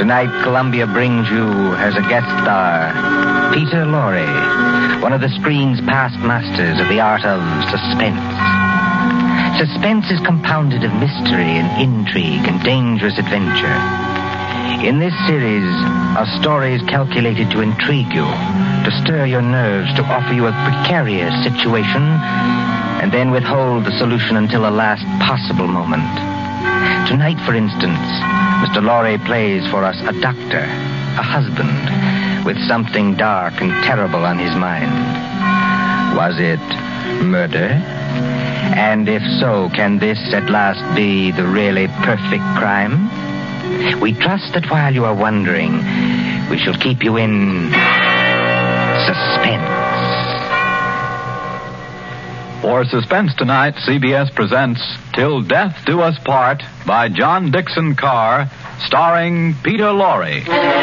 Tonight, Columbia brings you as a guest star, Peter Lorre, one of the screen's past masters of the art of suspense. Suspense is compounded of mystery and intrigue and dangerous adventure. In this series are stories calculated to intrigue you, to stir your nerves, to offer you a precarious situation, and then withhold the solution until the last possible moment. Tonight, for instance, Mr. Lorre plays for us a doctor, a husband, with something dark and terrible on his mind. Was it murder? And if so, can this at last be the really perfect crime? We trust that while you are wondering, we shall keep you in suspense. For Suspense tonight, CBS presents Till Death Do Us Part by John Dixon Carr, starring Peter Lorre.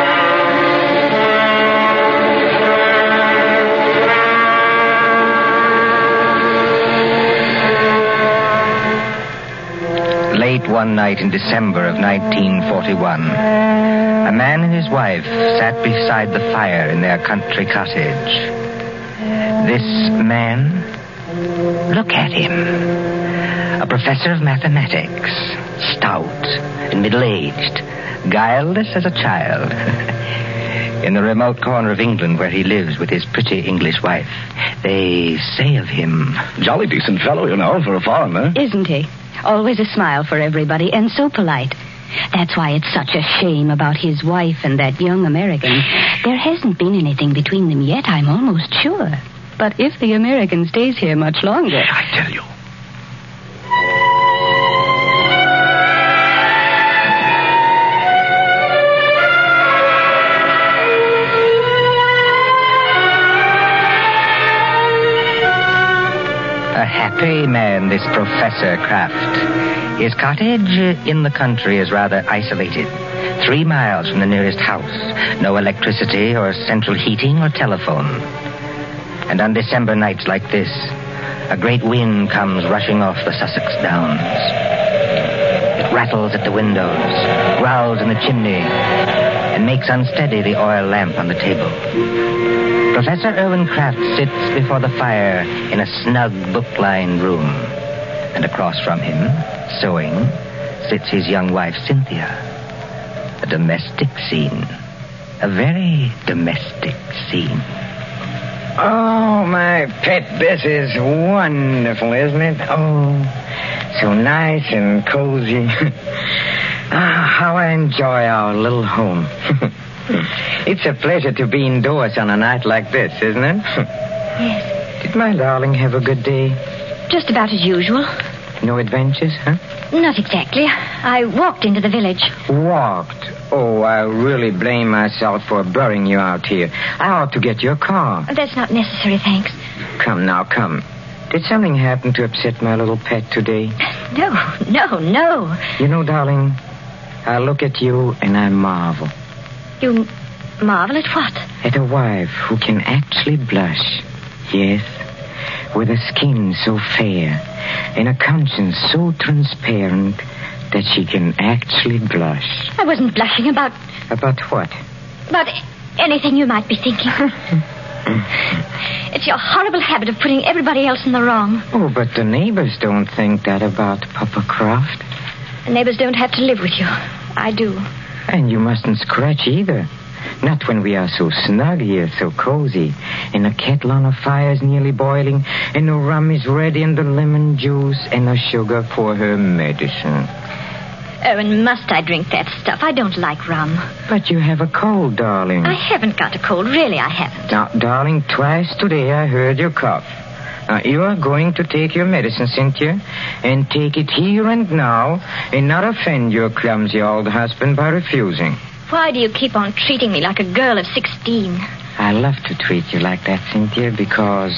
Late one night in December of 1941, a man and his wife sat beside the fire in their country cottage. This man, look at him. A professor of mathematics, stout and middle-aged, guileless as a child. In the remote corner of England where he lives with his pretty English wife, they say of him... Jolly decent fellow, you know, for a foreigner. Isn't he? Always a smile for everybody, and so polite. That's why it's such a shame about his wife and that young American. There hasn't been anything between them yet, I'm almost sure. But if the American stays here much longer... I tell you. A happy man, this Professor Kraft. His cottage in the country is rather isolated. 3 miles from the nearest house. No electricity or central heating or telephone. And on December nights like this, a great wind comes rushing off the Sussex Downs. It rattles at the windows, growls in the chimney, and makes unsteady the oil lamp on the table. Professor Irwin Kraft sits before the fire in a snug book-lined room. And across from him, sewing, sits his young wife, Cynthia. A domestic scene. A very domestic scene. Oh, my pet, this is wonderful, isn't it? Oh, so nice and cozy. How I enjoy our little home. It's a pleasure to be indoors on a night like this, isn't it? Yes. Did my darling have a good day? Just about as usual. No adventures, huh? Not exactly. I walked into the village. Walked? Oh, I really blame myself for burying you out here. I ought to get your car. That's not necessary, thanks. Come now, come. Did something happen to upset my little pet today? No. You know, darling, I look at you and I marvel. You marvel at what? At a wife who can actually blush. Yes, with a skin so fair and a conscience so transparent that she can actually blush. I wasn't blushing about... About what? About anything you might be thinking. It's your horrible habit of putting everybody else in the wrong. Oh, but the neighbors don't think that about Papa Kraft. The neighbors don't have to live with you. I do. And you mustn't scratch either. Not when we are so snug here, so cozy. And the kettle on the fire is nearly boiling, and the rum is ready, and the lemon juice, and the sugar for her medicine. Owen, must I drink that stuff? I don't like rum. But you have a cold, darling. I haven't got a cold. Really, I haven't. Now, darling, twice today I heard your cough. Now, you are going to take your medicine, Cynthia, and take it here and now, and not offend your clumsy old husband by refusing. Why do you keep on treating me like a girl of 16? I love to treat you like that, Cynthia, because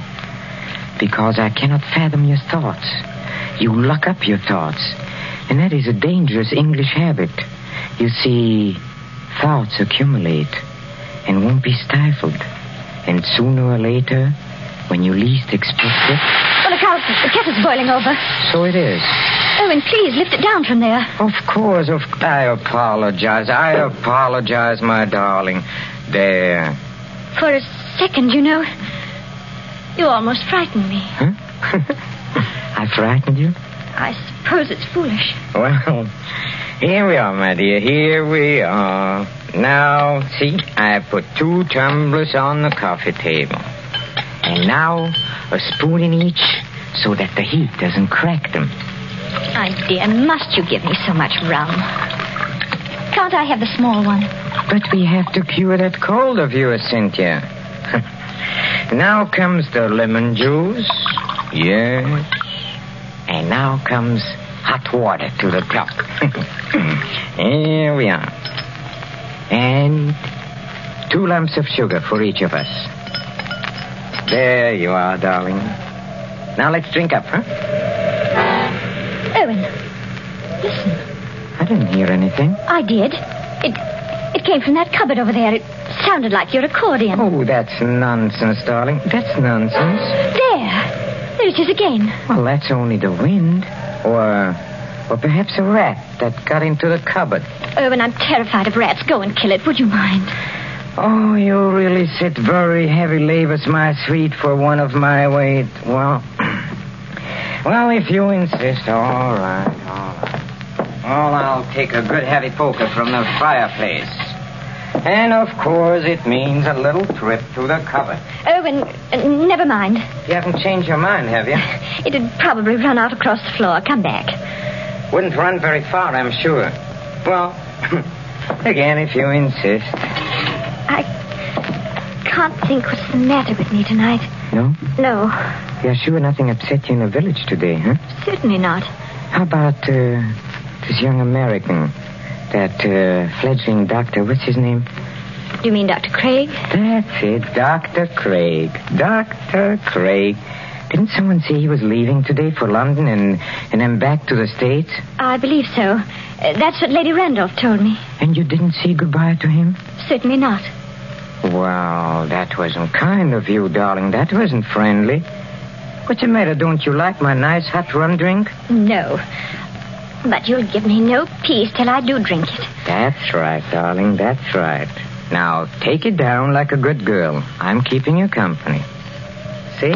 I cannot fathom your thoughts. You lock up your thoughts, and that is a dangerous English habit. You see, thoughts accumulate and won't be stifled, and sooner or later, when you least expect it... Well, look out. The kettle's boiling over. So it is. Owen, please, lift it down from there. Of course. I apologize. My darling. There. For a second, you know, you almost frightened me. Huh? I frightened you? I suppose it's foolish. Well, here we are, my dear. Here we are. Now, see, I put 2 tumblers on the coffee table. And now, a spoon in each so that the heat doesn't crack them. My dear, must you give me so much rum? Can't I have the small one? But we have to cure that cold of yours, Cynthia. Now comes the lemon juice. Yes. And now comes hot water to the top. Here we are. And 2 lumps of sugar for each of us. There you are, darling. Now let's drink up, huh? Owen, listen. I didn't hear anything. I did. It came from that cupboard over there. It sounded like your accordion. Oh, that's nonsense, darling. That's nonsense. There it is again. Well, that's only the wind. Or perhaps a rat that got into the cupboard. Owen, I'm terrified of rats. Go and kill it. Would you mind? Oh, you really sit very heavy labors, my sweet, for one of my weight. Well, if you insist, all right. Well, I'll take a good heavy poker from the fireplace. And, of course, it means a little trip to the cupboard. Owen, never mind. You haven't changed your mind, have you? It'd probably run out across the floor. Come back. Wouldn't run very far, I'm sure. Well, again, if you insist. I can't think what's the matter with me tonight. No? No. You're sure nothing upset you in the village today, huh? Certainly not. How about this young American, that fledgling doctor? What's his name? You mean Dr. Craig? That's it, Dr. Craig. Dr. Craig. Didn't someone say he was leaving today for London and then back to the States? I believe so. That's what Lady Randolph told me. And you didn't say goodbye to him? Certainly not. Well, that wasn't kind of you, darling. That wasn't friendly. What's the matter? Don't you like my nice hot rum drink? No. But you'll give me no peace till I do drink it. That's right, darling. That's right. Now, take it down like a good girl. I'm keeping you company. See?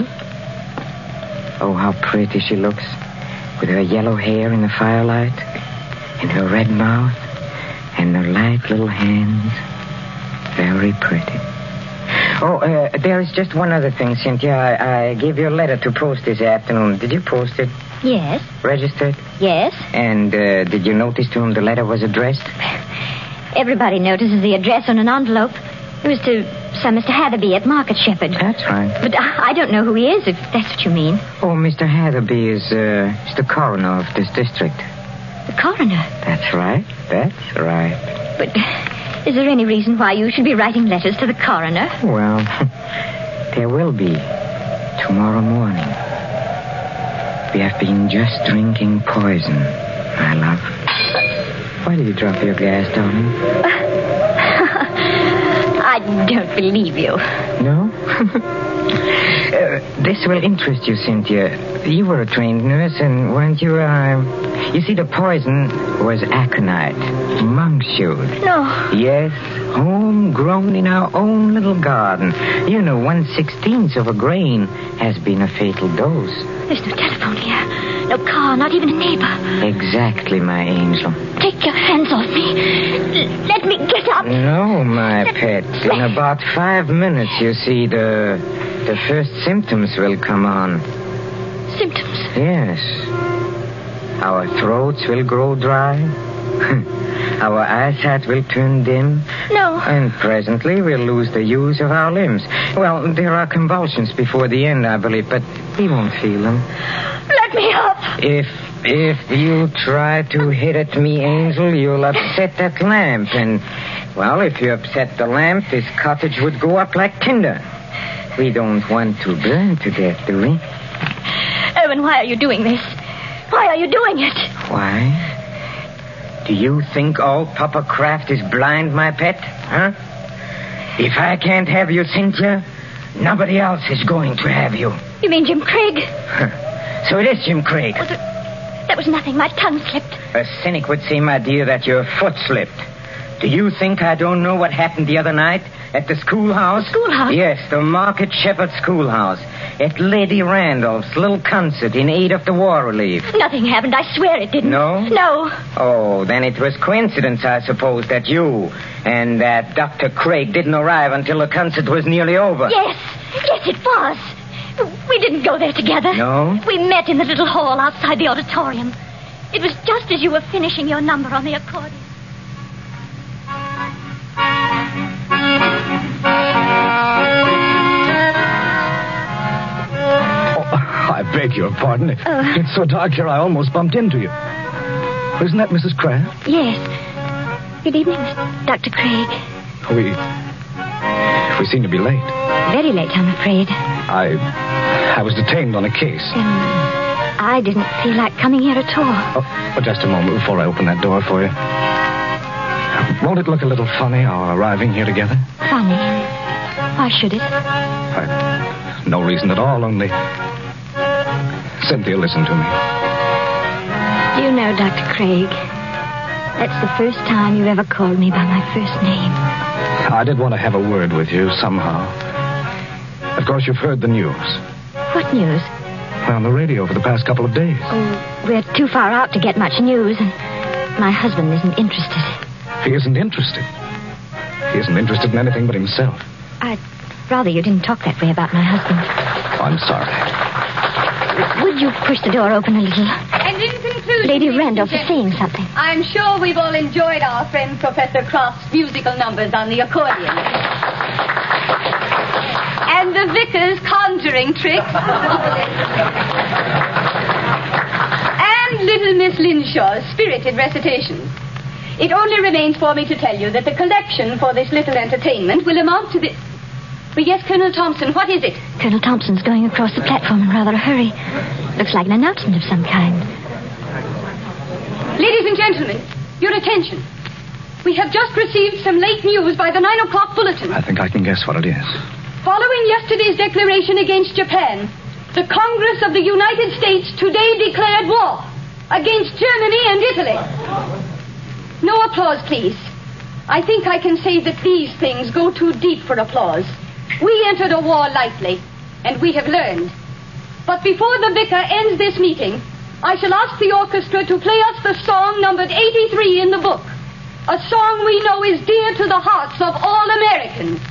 Oh, how pretty she looks. With her yellow hair in the firelight. And her red mouth. And her light little hands. Very pretty. Oh, there is just one other thing, Cynthia. I gave you a letter to post this afternoon. Did you post it? Yes. Registered? Yes. And did you notice to whom the letter was addressed? Everybody notices the address on an envelope. It was to some Mr. Hatherby at Market Shepherd. That's right. But I don't know who he is, if that's what you mean. Oh, Mr. Hatherby is the coroner of this district. The coroner? That's right. That's right. But is there any reason why you should be writing letters to the coroner? Well, there will be tomorrow morning. We have been just drinking poison, my love. Why did you drop your gas, darling? I don't believe you. No? This will interest you, Cynthia. You were a trained nurse, and weren't you, You see, the poison was aconite, monkshood. No. Yes, homegrown in our own little garden. You know, 1/16 of a grain has been a fatal dose. There's no telephone here. No car, not even a neighbor. Exactly, my angel. Take your hands off me. Let me get up. No, my pet. In about 5 minutes, you see, the first symptoms will come on. Symptoms? Yes. Our throats will grow dry. Our eyesight will turn dim. No. And presently we'll lose the use of our limbs. Well, there are convulsions before the end, I believe, but we won't feel them. Let me up. If you try to hit at me, Angel, you'll upset that lamp. And, well, if you upset the lamp, this cottage would go up like tinder. We don't want to burn to death, do we? Owen, why are you doing this? Why are you doing it? Why? Do you think all Papa Kraft is blind, my pet? Huh? If I can't have you, Cynthia, nobody else is going to have you. You mean Jim Craig? So it is Jim Craig. Oh, that was nothing. My tongue slipped. A cynic would say, my dear, that your foot slipped. Do you think I don't know what happened the other night at the schoolhouse? Schoolhouse? Yes, the Market Shepherd Schoolhouse. At Lady Randolph's little concert in aid of the war relief. Nothing happened. I swear it didn't. No? No. Oh, then it was coincidence, I suppose, that you and that Dr. Craig didn't arrive until the concert was nearly over. Yes, it was. We didn't go there together. No? We met in the little hall outside the auditorium. It was just as you were finishing your number on the accordion. I beg your pardon. It's so dark here, I almost bumped into you. Isn't that Mrs. Kraft? Yes. Good evening, Dr. Craig. We seem to be late. Very late, I'm afraid. I was detained on a case. I didn't feel like coming here at all. Oh, just a moment before I open that door for you. Won't it look a little funny, our arriving here together? Funny? Why should it? No reason at all, only... Cynthia, listen to me. Do you know, Dr. Craig, that's the first time you ever called me by my first name. I did want to have a word with you somehow. Of course, you've heard the news. What news? Well, on the radio for the past couple of days. Oh, we're too far out to get much news, and my husband isn't interested. He isn't interested. He isn't interested in anything but himself. I'd rather you didn't talk that way about my husband. Oh, I'm sorry. Would you push the door open a little? And in conclusion... Lady Randolph is saying something. I'm sure we've all enjoyed our friend Professor Croft's musical numbers on the accordion. And the vicar's conjuring tricks. And little Miss Linshaw's spirited recitations. It only remains for me to tell you that the collection for this little entertainment will amount to the... Well, yes, Colonel Thompson, what is it? Colonel Thompson's going across the platform in rather a hurry. Looks like an announcement of some kind. Ladies and gentlemen, your attention. We have just received some late news by the 9 o'clock bulletin. I think I can guess what it is. Following yesterday's declaration against Japan, the Congress of the United States today declared war against Germany and Italy. No applause, please. I think I can say that these things go too deep for applause. We entered a war lightly, and we have learned. But before the vicar ends this meeting, I shall ask the orchestra to play us the song numbered 83 in the book. A song we know is dear to the hearts of all Americans.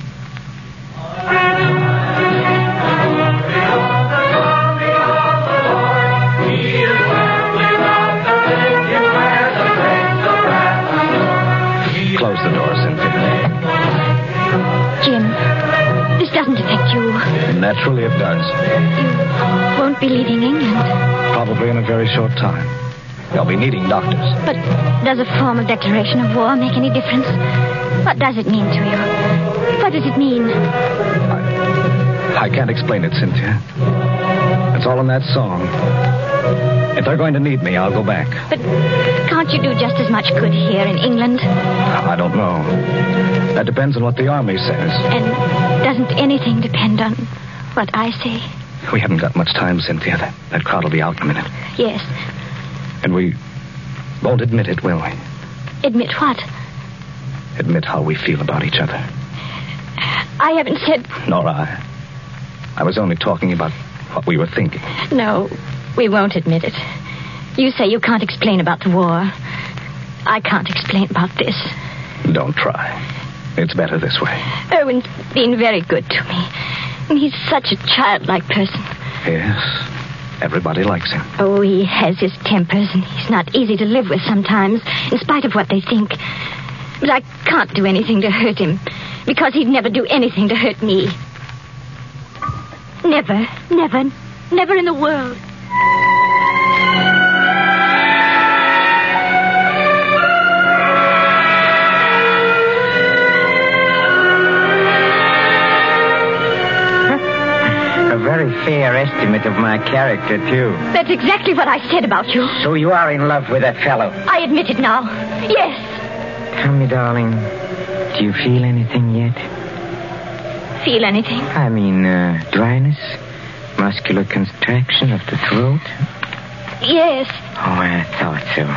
Close the door, Cynthia. Jim, this doesn't affect you. Naturally it does. You won't be leaving England. Probably in a very short time. They'll be needing doctors. But does a formal declaration of war make any difference? What does it mean to you? What does it mean? I can't explain it, Cynthia. It's all in that song. If they're going to need me, I'll go back. But can't you do just as much good here in England? I don't know. That depends on what the army says. And doesn't anything depend on what I say? We haven't got much time, Cynthia. That crowd will be out in a minute. Yes. And we won't admit it, will we? Admit what? Admit how we feel about each other. I haven't said... Nor I. I was only talking about what we were thinking. No, we won't admit it. You say you can't explain about the war. I can't explain about this. Don't try. It's better this way. Owen's been very good to me. And he's such a childlike person. Yes. Everybody likes him. Oh, he has his tempers, and he's not easy to live with sometimes, in spite of what they think. But I can't do anything to hurt him, because he'd never do anything to hurt me. Never, never, never in the world. A very fair estimate of my character, too. That's exactly what I said about you. So you are in love with that fellow? I admit it now. Yes. Tell me, darling, do you feel anything yet? Feel anything? I mean, dryness? Muscular contraction of the throat? Yes. Oh, I thought so.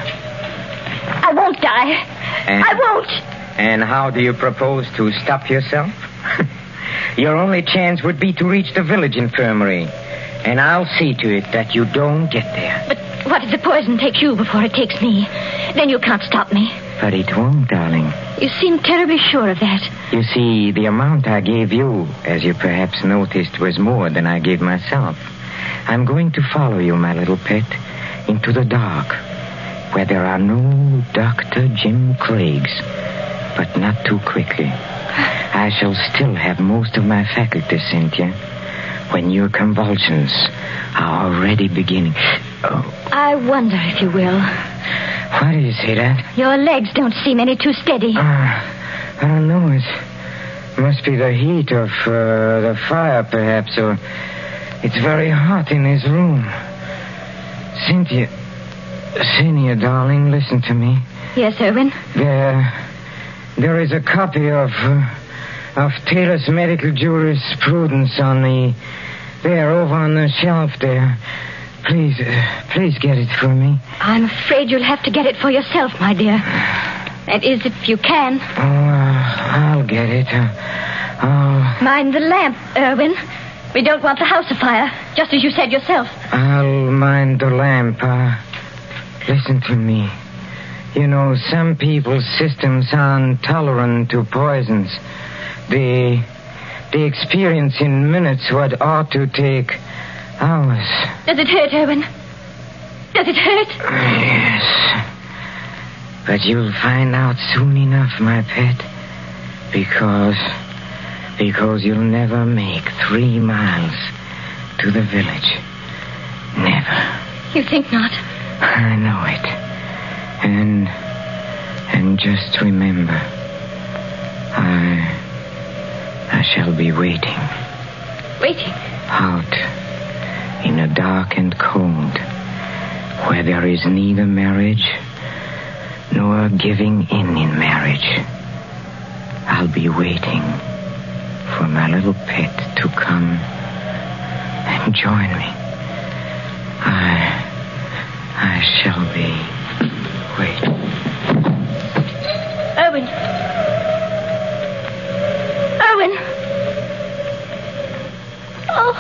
I won't die. I won't. And how do you propose to stop yourself? Your only chance would be to reach the village infirmary. And I'll see to it that you don't get there. But what if the poison takes you before it takes me? Then you can't stop me. But it won't, darling. You seem terribly sure of that. You see, the amount I gave you, as you perhaps noticed, was more than I gave myself. I'm going to follow you, my little pet, into the dark, where there are no Dr. Jim Craigs, but not too quickly. I shall still have most of my faculties, Cynthia, when your convulsions are already beginning. Oh. I wonder if you will. Why do you say that? Your legs don't seem any too steady. I don't know. It must be the heat of the fire, perhaps, or it's very hot in his room. Cynthia, darling, listen to me. Yes, Irwin? There is a copy of Taylor's medical jurisprudence over on the shelf there. Please get it for me. I'm afraid you'll have to get it for yourself, my dear. That is, if you can. I'll get it. Mind the lamp, Irwin. We don't want the house afire, just as you said yourself. I'll mind the lamp. Listen to me. You know, some people's systems are intolerant to poisons. They experience in minutes what ought to take hours. Does it hurt, Irwin? Does it hurt? Yes. But you'll find out soon enough, my pet. Because you'll never make 3 miles to the village. Never. You think not? I know it. And just remember, I shall be waiting. Waiting? Out in the dark and cold, where there is neither marriage nor giving in marriage. I'll be waiting for my little pet to come and join me. I shall be waiting. Irwin! Oh,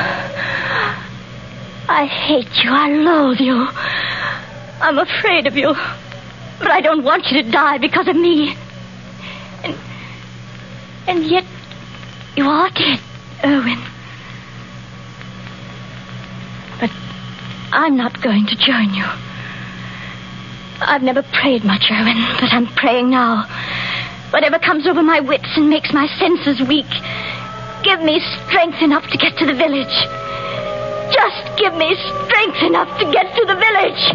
I hate you. I loathe you. I'm afraid of you. But I don't want you to die because of me. And yet, you are dead, Irwin. But I'm not going to join you. I've never prayed much, Irwin, but I'm praying now. Whatever comes over my wits and makes my senses weak, give me strength enough to get to the village. Just give me strength enough to get to the village.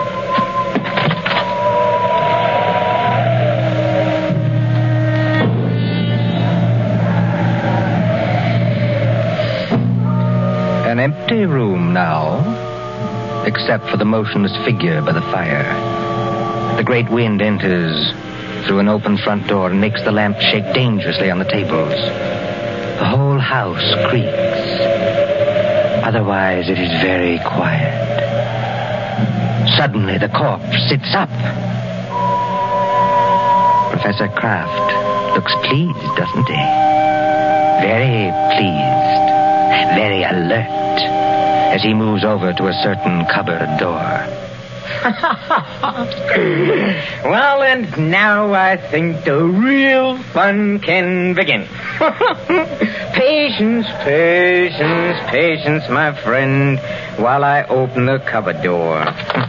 An empty room now, except for the motionless figure by the fire. The great wind enters through an open front door and makes the lamp shake dangerously on the tables. The whole house creaks. Otherwise, it is very quiet. Suddenly, the corpse sits up. Professor Kraft looks pleased, doesn't he? Very pleased. Very alert as he moves over to a certain cupboard door. Well, and now I think the real fun can begin. Patience, my friend, while I open the cupboard door.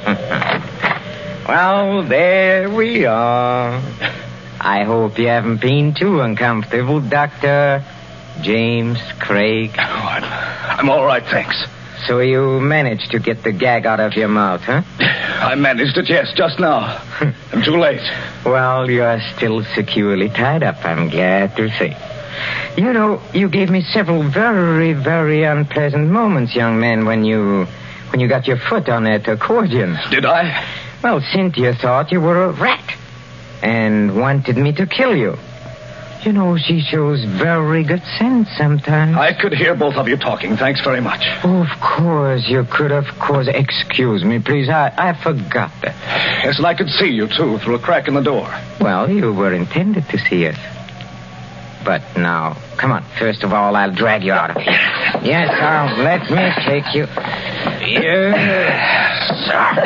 Well, there we are. I hope you haven't been too uncomfortable, Dr. James Craig. Oh, I'm all right, thanks. So you managed to get the gag out of your mouth, huh? I managed it, yes, just now. I'm too late. Well, you're still securely tied up, I'm glad to say. You know, you gave me several very, very unpleasant moments, young man, when you got your foot on that accordion. Did I? Well, Cynthia thought you were a rat and wanted me to kill you. You know, she shows very good sense sometimes. I could hear both of you talking. Thanks very much. Oh, of course, you could, of course. Excuse me, please. I forgot that. Yes, and I could see you, too, through a crack in the door. Well, you were intended to see us. But now, come on. First of all, I'll drag you out of here. Yes, let me take you. Yes,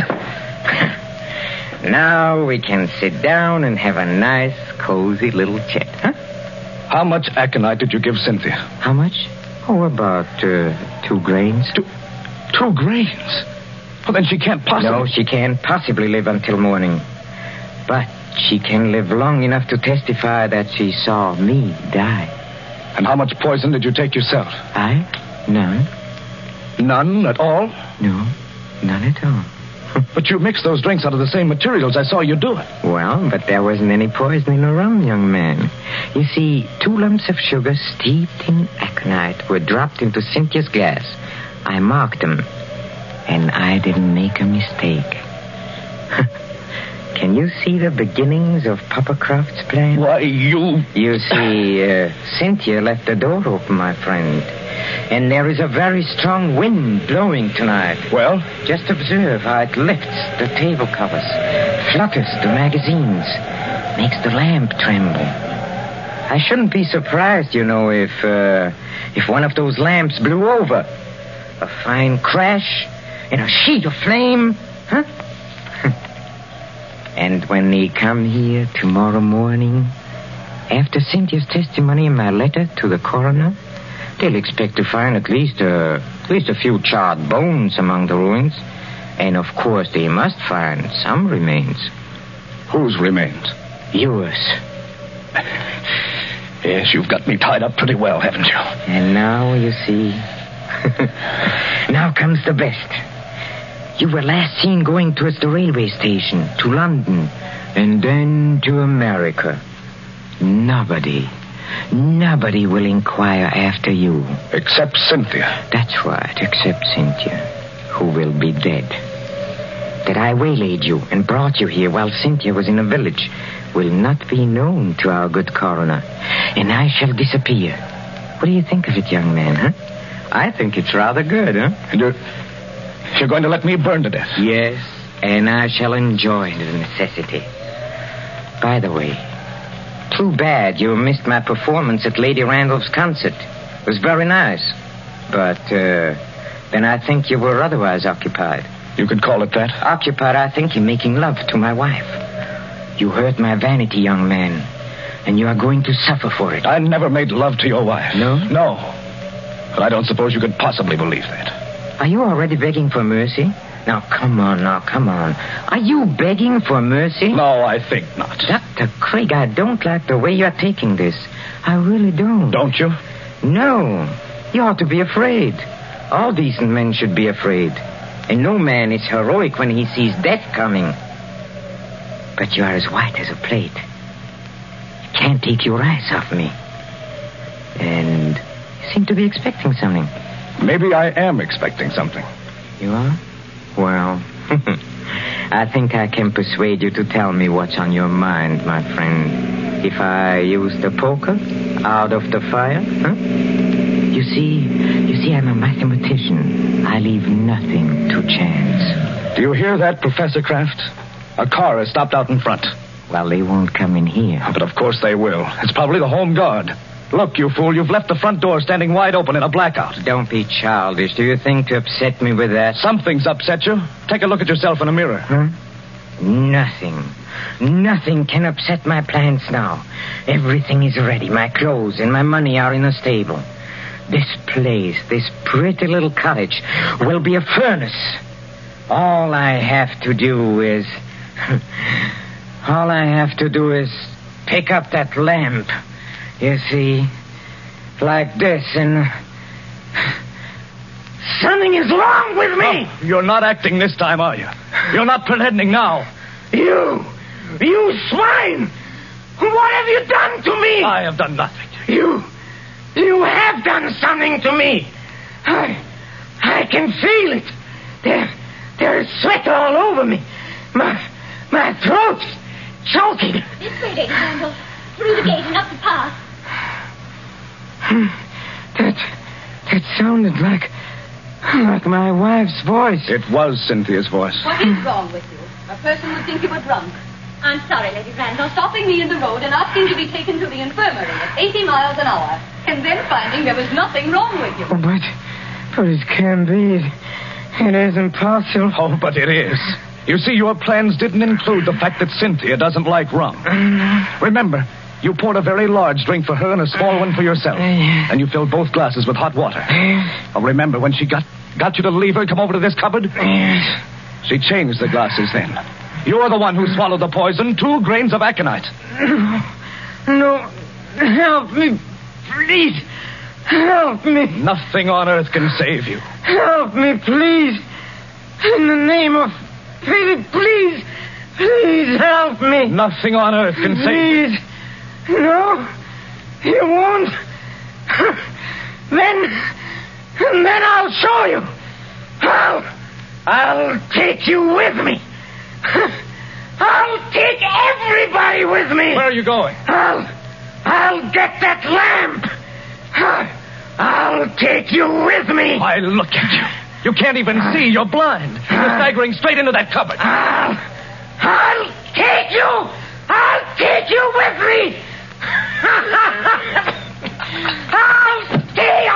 sir. Now we can sit down and have a nice, cozy little chat, huh? How much aconite did you give Cynthia? How much? Oh, about 2 grains. 2 grains? Well, then she can't possibly... No, she can't possibly live until morning. But she can live long enough to testify that she saw me die. And how much poison did you take yourself? I? None. None at all? No, none at all. But you mixed those drinks out of the same materials. I saw you do it. Well, but there wasn't any poison in the rum, young man. You see, 2 lumps of sugar steeped in aconite were dropped into Cynthia's glass. I marked them, and I didn't make a mistake. Can you see the beginnings of Papa Croft's plan? Why, you... You see, Cynthia left the door open, my friend. And there is a very strong wind blowing tonight. Well? Just observe how it lifts the table covers, flutters the magazines, makes the lamp tremble. I shouldn't be surprised, you know, if one of those lamps blew over. A fine crash and a sheet of flame, huh? And when they come here tomorrow morning, after Cynthia's testimony and my letter to the coroner, they'll expect to find at least a few charred bones among the ruins. And, of course, they must find some remains. Whose remains? Yours. Yes, you've got me tied up pretty well, haven't you? And now, you see... Now comes the best. You were last seen going towards the railway station, to London, and then to America. Nobody will inquire after you. Except Cynthia. That's right, except Cynthia, who will be dead. That I waylaid you and brought you here while Cynthia was in a village will not be known to our good coroner, and I shall disappear. What do you think of it, young man, huh? I think it's rather good, huh? And you're going to let me burn to death? Yes, and I shall enjoy the necessity. By the way, too bad you missed my performance at Lady Randolph's concert. It was very nice. But then I think you were otherwise occupied. You could call it that? Occupied, I think, in making love to my wife. You hurt my vanity, young man, and you are going to suffer for it. I never made love to your wife. No? No. But I don't suppose you could possibly believe that. Are you already begging for mercy? Now, come on. Are you begging for mercy? No, I think not. Dr. Craig, I don't like the way you're taking this. I really don't. Don't you? No. You ought to be afraid. All decent men should be afraid. And no man is heroic when he sees death coming. But you are as white as a plate. You can't take your eyes off me. And you seem to be expecting something. Maybe I am expecting something. You are? Well, I think I can persuade you to tell me what's on your mind, my friend. If I use the poker out of the fire, huh? You see, I'm a mathematician. I leave nothing to chance. Do you hear that, Professor Kraft? A car has stopped out in front. Well, they won't come in here. But of course they will. It's probably the Home Guard. Look, you fool, you've left the front door standing wide open in a blackout. Don't be childish. Do you think to upset me with that? Something's upset you. Take a look at yourself in a mirror. Huh? Nothing can upset my plans now. Everything is ready. My clothes and my money are in the stable. This place, this pretty little cottage, will be a furnace. All I have to do is pick up that lamp. You see, like this, and something is wrong with me. Oh, you're not acting this time, are you? You're not pretending now. You swine! What have you done to me? I have done nothing. You have done something to me. I can feel it. There's sweat all over me. My throat's choking. This way, Lady Randolph. Through the gate and up the path. That sounded like my wife's voice. It was Cynthia's voice. What is wrong with you? A person would think you were drunk. I'm sorry, Lady Randall, stopping me in the road and asking to be taken to the infirmary at 80 miles an hour, and then finding there was nothing wrong with you. But it can't be. It isn't possible. Oh, but it is. You see, your plans didn't include the fact that Cynthia doesn't like rum. Remember, you poured a very large drink for her and a small one for yourself. And you filled both glasses with hot water. Oh, remember when she got you to leave her, come over to this cupboard? She changed the glasses then. You're the one who swallowed the poison, 2 grains of aconite. No. Help me. Please. Help me. Nothing on earth can save you. Help me, please. In the name of pity, please. Please help me. Nothing on earth can save you. Please. No. You won't. Then I'll show you. I'll take you with me. I'll take everybody with me. Where are you going? I'll get that lamp. I'll take you with me. Why, look at you. You can't even see. You're blind. You're staggering straight into that cupboard. I'll take you. I'll take you with me. I'll take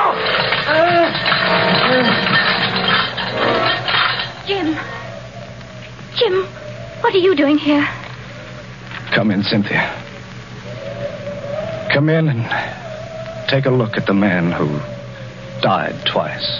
you. Jim, what are you doing here? Come in, Cynthia. Come in and take a look at the man who died twice.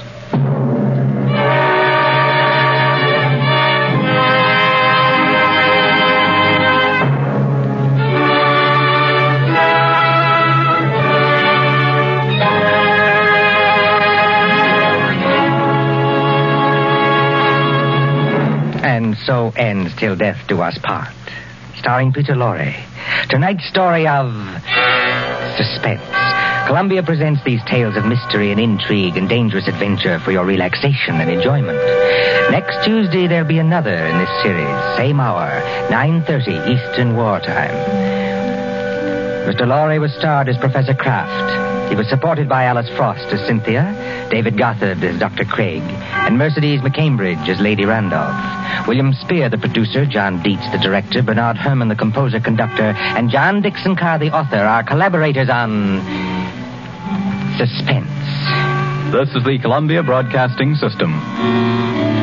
And so ends Till Death Do Us Part, starring Peter Lorre. Tonight's story of suspense. Columbia presents these tales of mystery and intrigue and dangerous adventure for your relaxation and enjoyment. Next Tuesday, there'll be another in this series. Same hour, 9:30 Eastern Wartime. Mr. Lorre was starred as Professor Kraft. He was supported by Alice Frost as Cynthia, David Gothard as Dr. Craig, and Mercedes McCambridge as Lady Randolph. William Spear, the producer, John Dietz, the director, Bernard Herrmann, the composer-conductor, and John Dixon Carr, the author, are collaborators on Suspense. This is the Columbia Broadcasting System.